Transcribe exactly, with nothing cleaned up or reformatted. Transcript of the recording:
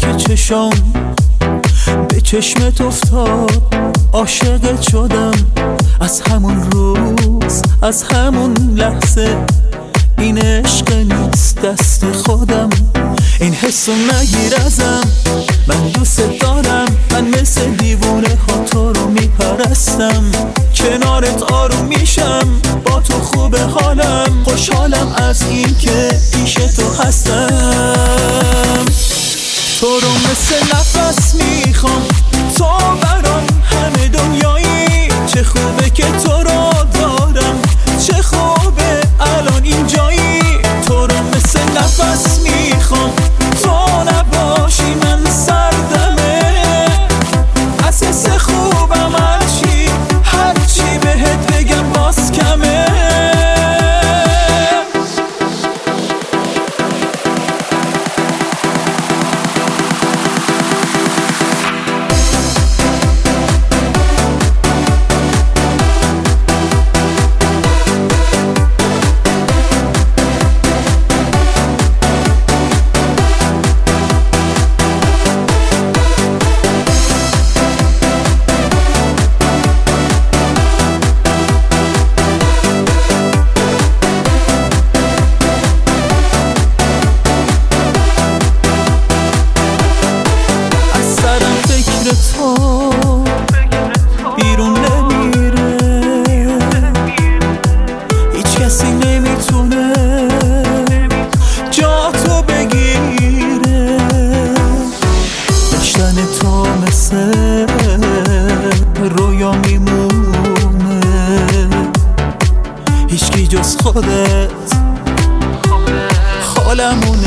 که چشم به چشمت افتاد عاشقت شدم. از همون روز از همون لحظه این عشق نیست دست خودم. این حسو نگیر ازم، من دوست دارم. من مثل دیوونه ها تو رو میپرستم. کنارت آروم میشم، با تو خوبه حالم. خوشحالم از این که پیش تو هستم. تو رو مثل نفس میخوام، تو برام همه دنیایی. چه خوبه که تو رو دارم، چه خوبه الان اینجایی. تو رو مثل نفس میخوام، تو نباشی من سردمه. از حس خوبم هرچی هرچی بهت بگم باز کمه. تو بیرون نمیره، هیچ کسی نمیتونه جا تو بگیره. داشتن تو مثل رویا میمونه، هیچکی جز خودت حالمون